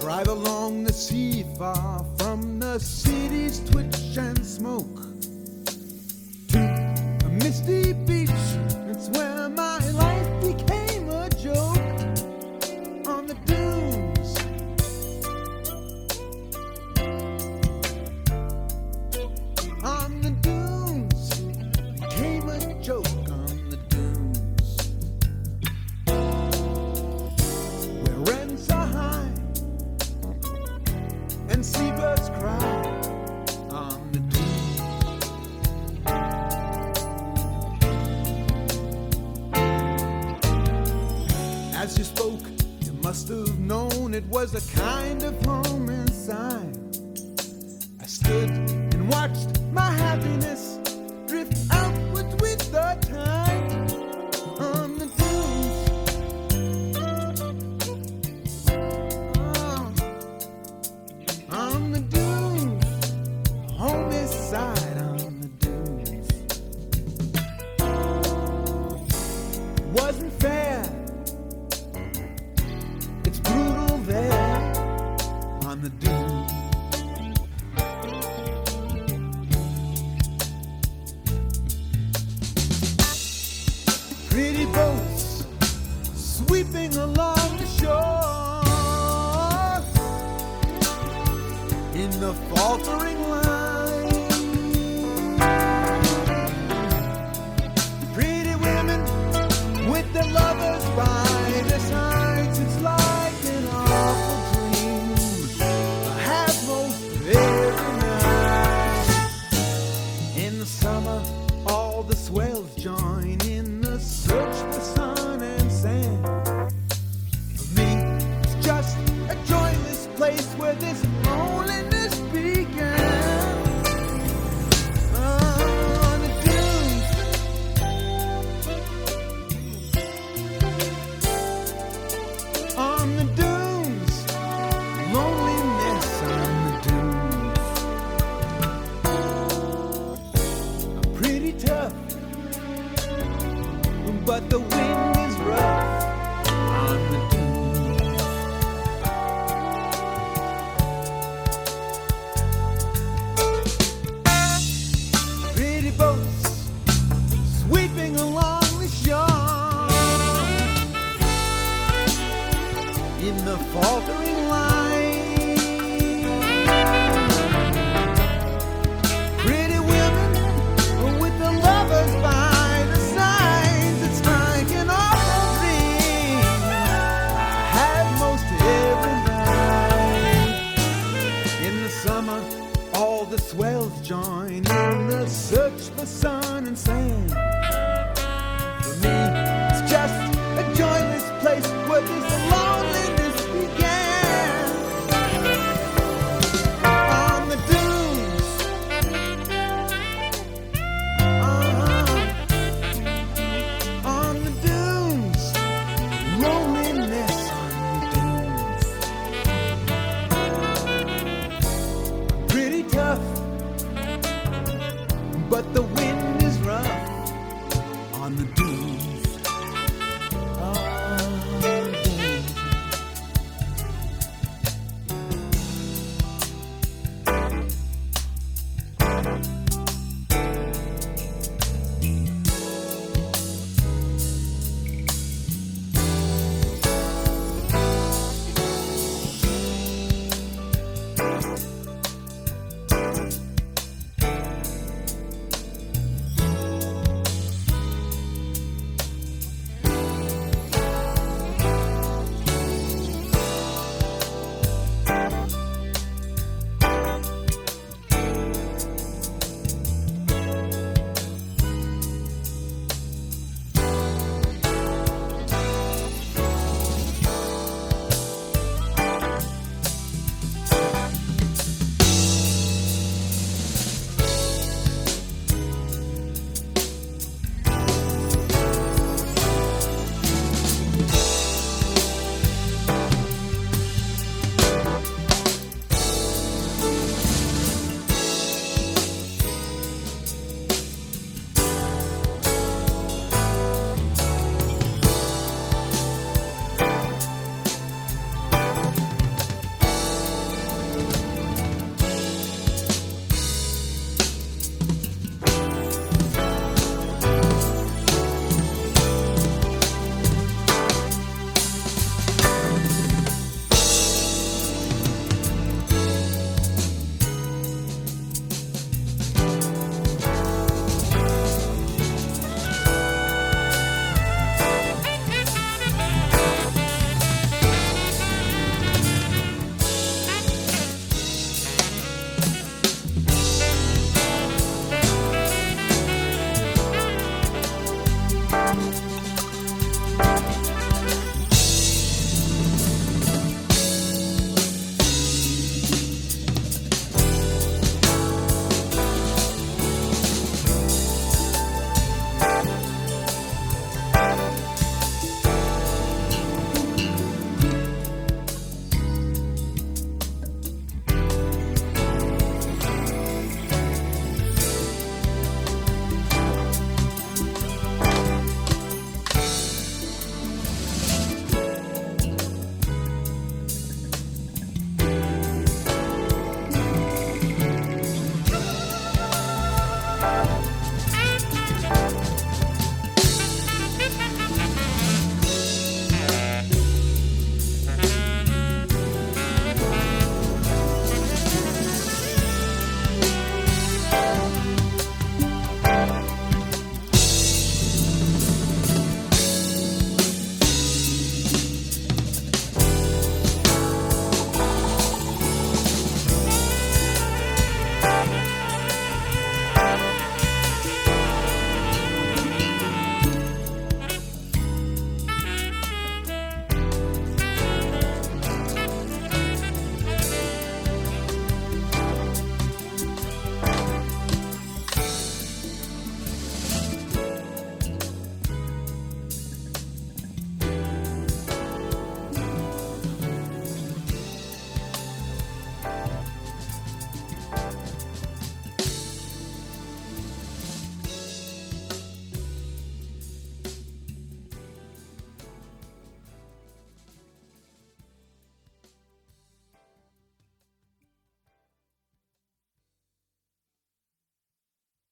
Drive along the sea far from the city's twitch and smoke to a misty beach. It's where my life became a joke. On the dunes, on the dunes, became a joke. On the dunes, where rents are high and seabirds cry. On the dunes, as you spoke, you must have known it was a kind of home inside. I stood and watched my happiness drift outward with the tide. On the dunes, on the dunes, home is side. On the dunes, wasn't fair, it's brutal there. On the dunes, pretty boats sweeping along the shore in the faltering line. Pretty women with their lovers by their sides. It's like an awful dream I have most every night. In the summer, all the swells join in the search for sun and sand. For me, it's just a joyless place where this loneliness began. On the dunes, on the dunes, loneliness on the dunes. Pretty tough, but the wind is rough. On the dunes, pretty boats sweeping along the shore in the faltering line.